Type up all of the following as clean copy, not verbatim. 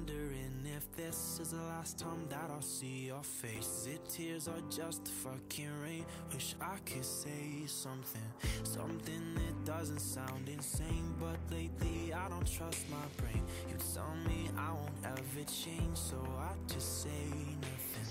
wondering if this is the last time that I'll see your face. Is it tears or just the fucking rain? Wish I could say something that doesn't sound insane, but lately I don't trust my brain. You tell me I won't ever change, so I just say nothing.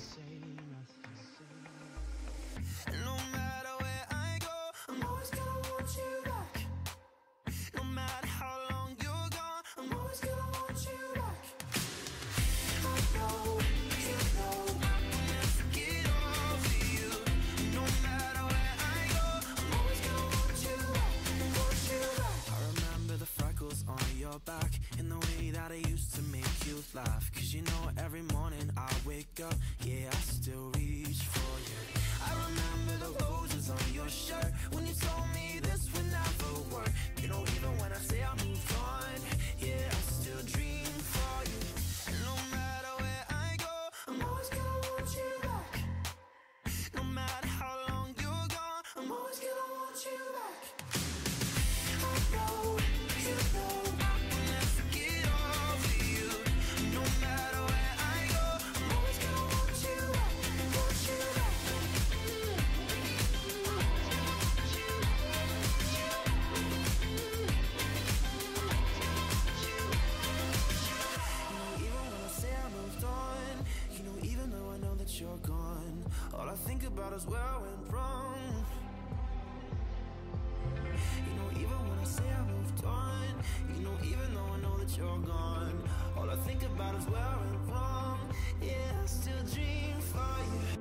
No matter where I go, I'm always gonna want you back. No matter how long you're gone, I'm always gonna want you back. I know, you know, I will never get over you. No matter where I go, I'm always gonna want you back, want you back. I remember the freckles on your back and the way that I used to make you laugh. Cause you know every morning I wake up, yeah, I still reach for you. I remember the roses on your shirt when you told me this would never work. You know, even when I say I moved on, yeah, I still dream for you. And no matter where I go, I'm always gonna want you back. No matter how long you're gone, I'm always gonna want you back. I know, you know, I will never get over you. No matter where I go, I'm always gonna want you back, want you back. You're gone. All I think about is where I went wrong. You know, even when I say I moved on, you know, even though I know that you're gone, all I think about is where I went wrong. Yeah, I still dream for you.